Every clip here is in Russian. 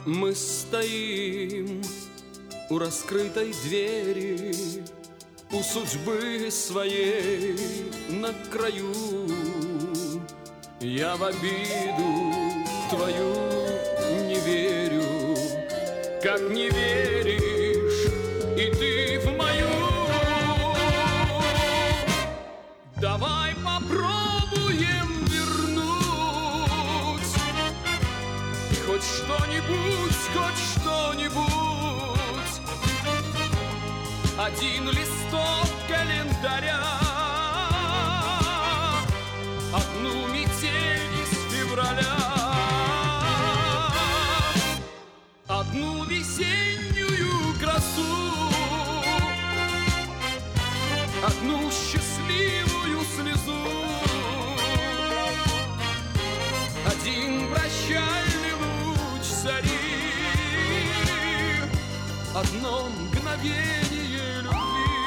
Мы стоим у раскрытой двери, у судьбы своей на краю. Я в обиду твою не верю, как не веришь и ты в мою. Давай попробуем вернуть хоть что-нибудь, хоть что-нибудь. Один листок календаря, одну метель из февраля, одну весеннюю красу, одну счастливую слезу, один прощальный луч зари, одно мгновение любви.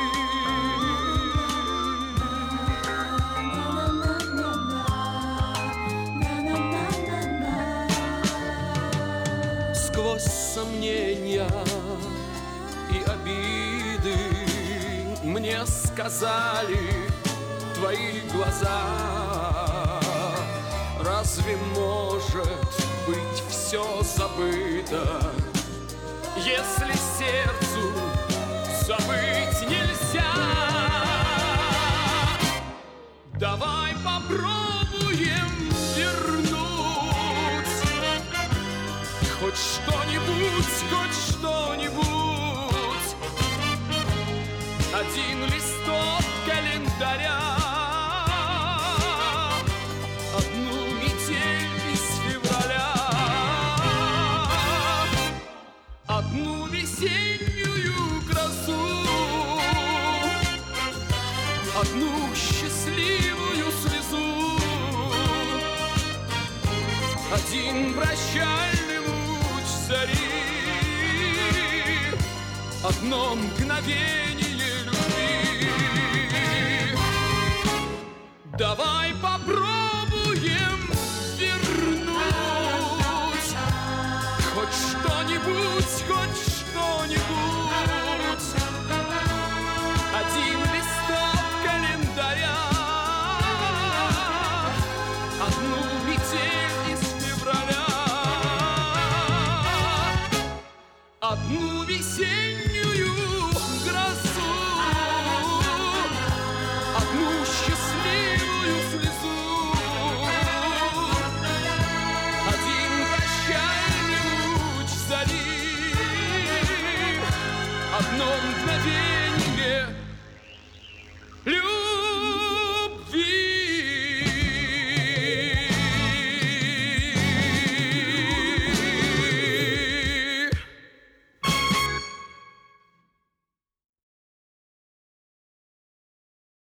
Сквозь сомнения и обиды мне сказали твои глаза: разве может быть все забыто, если сердцу забыть нельзя? Давай попробуем вернуть хоть что-нибудь, хоть что-нибудь. Один листок календаря, одну метель из февраля, одну весеннюю красу, одну счастливую слезу, один прощальный луч зари, одно мгновение любви. Давай попробуем вернуть хоть что-нибудь, хоть что-нибудь. Один листок календаря, одну метель из февраля, одну весеннюю грозу, одну счастливую слезу, один прощальный луч зари, одно мгновение